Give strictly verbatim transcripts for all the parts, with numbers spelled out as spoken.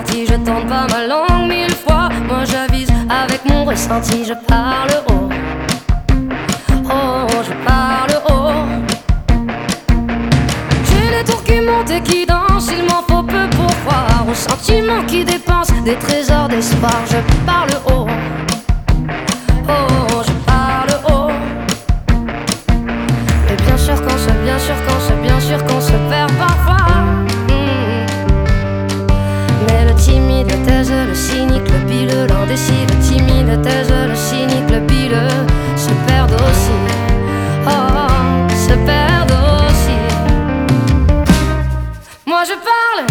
partie, je tourne pas ma langue mille fois. Moi j'avise avec mon ressenti, je parle haut. Oh, je parle haut. J'ai les tours qui montent et qui dansent, il m'en faut peu pour croire aux sentiments qui dépensent des trésors d'espoir. Je parle haut. Oh, je parle haut. Et bien sûr qu'on se, bien sûr qu'on se, bien sûr qu'on se perd parfois. Mmh. Mais le timide, le taise, le cynique, le pileux, l'indécis, le timide, le taise, le cynique, le pileux se perdent aussi. Oh, se perdent aussi. Moi je parle.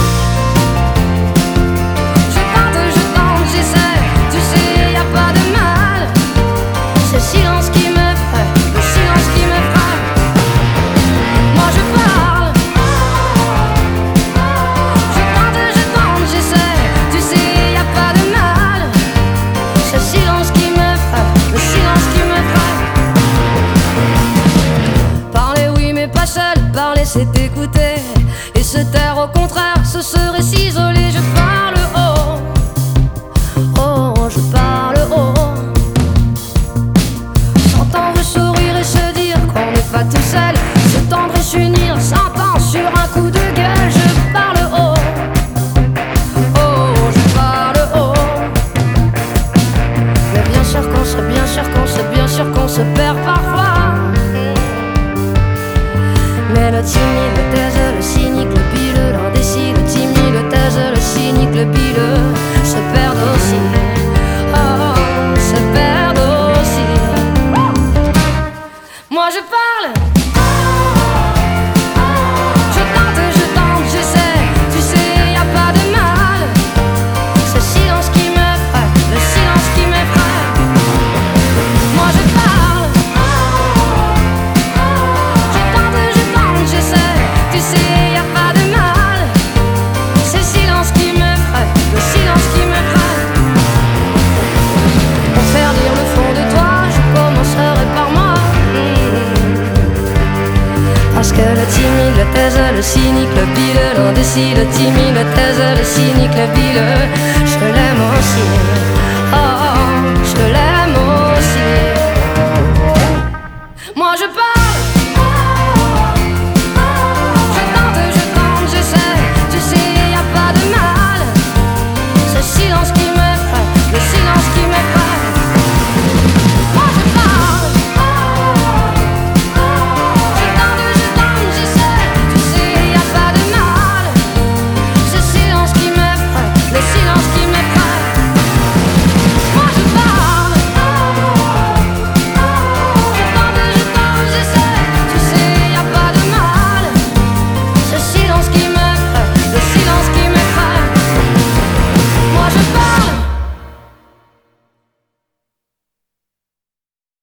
Je tente, je tente, j'essaie. Tu sais, y a pas de mal. C'est le silence qui me frappe, le silence qui me frappe. Moi je parle. Je tente, je tente, j'essaie. Tu sais, y a pas de mal. C'est le silence qui me frappe, le silence qui me frappe. Parler oui mais pas seul, parler c'est écouter. Et se taire au contraire, ce serait s'isoler. Je parle haut. Oh, je parle haut. S'entendre sourire et se dire qu'on n'est pas tout seul. Se tendre et s'unir, s'entendre sur un coup de gueule. Je parle haut. Oh, je parle haut. Mais bien sûr qu'on se, bien sûr qu'on se, bien sûr qu'on se perd parfois. Mais le timide, le taise, le cynique, le pileux, l'indécis, le timide, le taise, le cynique, le pileux se perdent aussi. Oh, se perdent aussi. Moi je parle. Je tente, je tente, j'essaie. Tu sais, y a pas de mal. C'est le silence qui me frappe, le silence qui me frappe. Moi je parle. Je tente, je tente, j'essaie. Tu sais, y a pas de mal. C'est le silence qui me frappe, le silence qui me frappe. Pour faire lire le fond de toi, je commencerai par moi. Parce que le timide, le taise, le cynique, le pileux, l'indécis, le timide, le taise, le cynique, le pileux, je l'aime aussi.